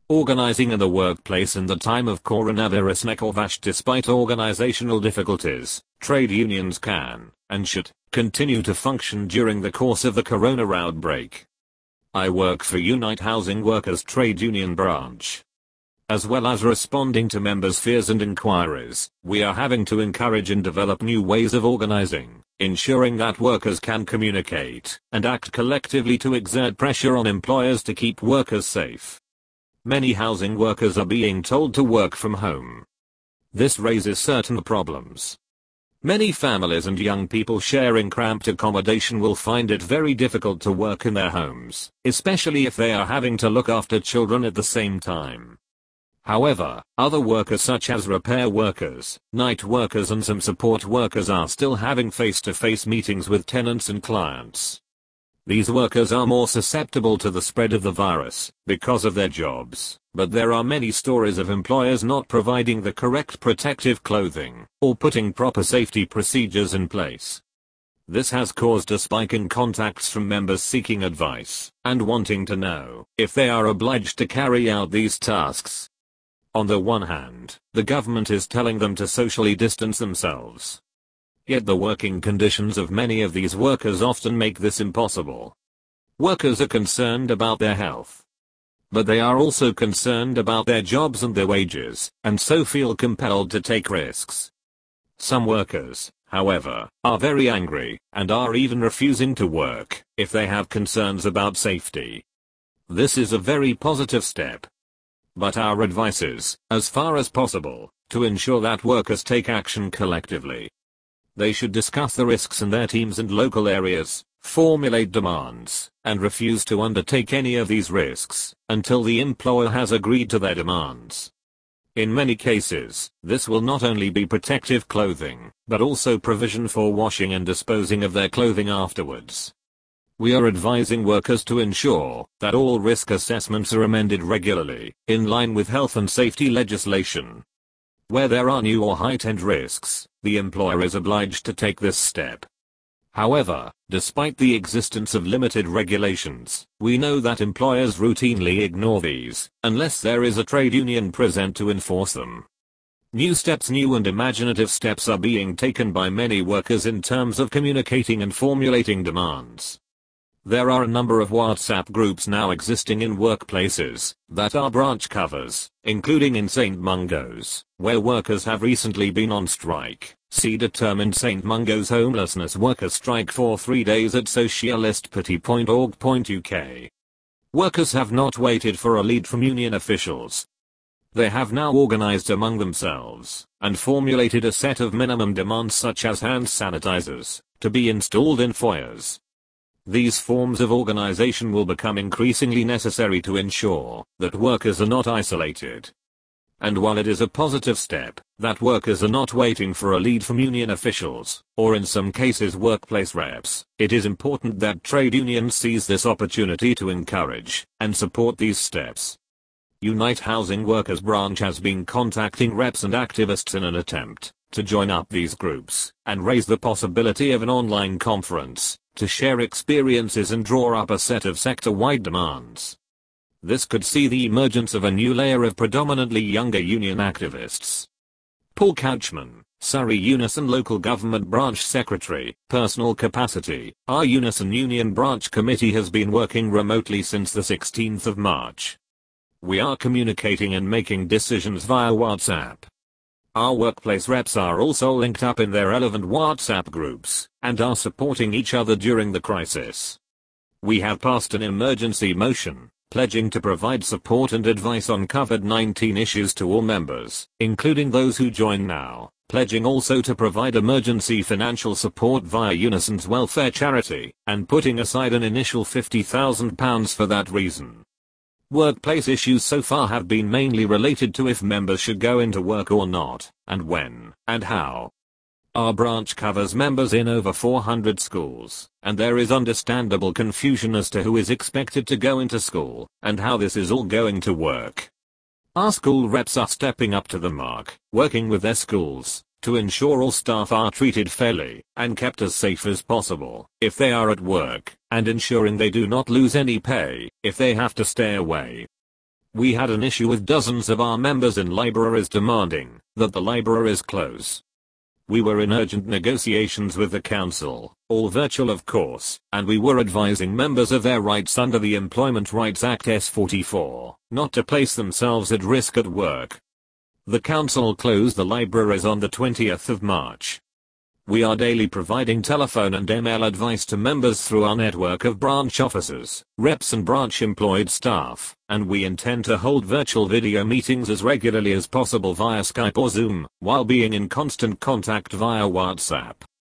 Organizing in the workplace in the time of coronavirus nekovash. Despite organizational difficulties, trade unions can, and should, continue to function during the course of the corona outbreak. I work for Unite Housing Workers Trade Union branch. As well as responding to members' fears and inquiries, we are having to encourage and develop new ways of organizing, ensuring that workers can communicate and act collectively to exert pressure on employers to keep workers safe. Many housing workers are being told to work from home. This raises certain problems. Many families and young people sharing cramped accommodation will find it very difficult to work in their homes, especially if they are having to look after children at the same time. However, other workers such as repair workers, night workers and some support workers are still having face-to-face meetings with tenants and clients. These workers are more susceptible to the spread of the virus because of their jobs, but there are many stories of employers not providing the correct protective clothing or putting proper safety procedures in place. This has caused a spike in contacts from members seeking advice and wanting to know if they are obliged to carry out these tasks. On the one hand, the government is telling them to socially distance themselves. Yet the working conditions of many of these workers often make this impossible. Workers are concerned about their health. But they are also concerned about their jobs and their wages, and so feel compelled to take risks. Some workers, however, are very angry, and are even refusing to work, if they have concerns about safety. This is a very positive step. But our advice is, as far as possible, to ensure that workers take action collectively. They should discuss the risks in their teams and local areas, formulate demands, and refuse to undertake any of these risks until the employer has agreed to their demands. In many cases, this will not only be protective clothing, but also provision for washing and disposing of their clothing afterwards. We are advising workers to ensure that all risk assessments are amended regularly, in line with health and safety legislation. Where there are new or heightened risks, the employer is obliged to take this step. However, despite the existence of limited regulations, we know that employers routinely ignore these, unless there is a trade union present to enforce them. New and imaginative steps are being taken by many workers in terms of communicating and formulating demands. There are a number of WhatsApp groups now existing in workplaces that our branch covers, including in St. Mungo's, where workers have recently been on strike. See determined St. Mungo's homelessness workers strike for 3 days at socialistparty.org.uk. Workers have not waited for a lead from union officials. They have now organized among themselves and formulated a set of minimum demands such as hand sanitizers to be installed in foyers. These forms of organization will become increasingly necessary to ensure that workers are not isolated. And while it is a positive step that workers are not waiting for a lead from union officials, or in some cases workplace reps, it is important that trade unions seize this opportunity to encourage and support these steps. Unite Housing Workers branch has been contacting reps and activists in an attempt to join up these groups and raise the possibility of an online conference to share experiences and draw up a set of sector-wide demands. This could see the emergence of a new layer of predominantly younger union activists. Paul Couchman, Surrey Unison Local Government Branch Secretary, Personal Capacity. Our Unison Union Branch Committee has been working remotely since the 16th of March. We are communicating and making decisions via WhatsApp. Our workplace reps are also linked up in their relevant WhatsApp groups and are supporting each other during the crisis. We have passed an emergency motion, pledging to provide support and advice on COVID-19 issues to all members, including those who join now, pledging also to provide emergency financial support via Unison's welfare charity, and putting aside an initial £50,000 for that reason. Workplace issues so far have been mainly related to if members should go into work or not, and when, and how. Our branch covers members in over 400 schools, and there is understandable confusion as to who is expected to go into school, and how this is all going to work. Our school reps are stepping up to the mark, working with their schools, to ensure all staff are treated fairly, and kept as safe as possible, if they are at work, and ensuring they do not lose any pay, if they have to stay away. We had an issue with dozens of our members in libraries demanding that the libraries close. We were in urgent negotiations with the council, all virtual of course, and we were advising members of their rights under the Employment Rights Act S44, not to place themselves at risk at work. The council closed the libraries on the 20th of March. We are daily providing telephone and email advice to members through our network of branch officers, reps and branch employed staff, and we intend to hold virtual video meetings as regularly as possible via Skype or Zoom, while being in constant contact via WhatsApp.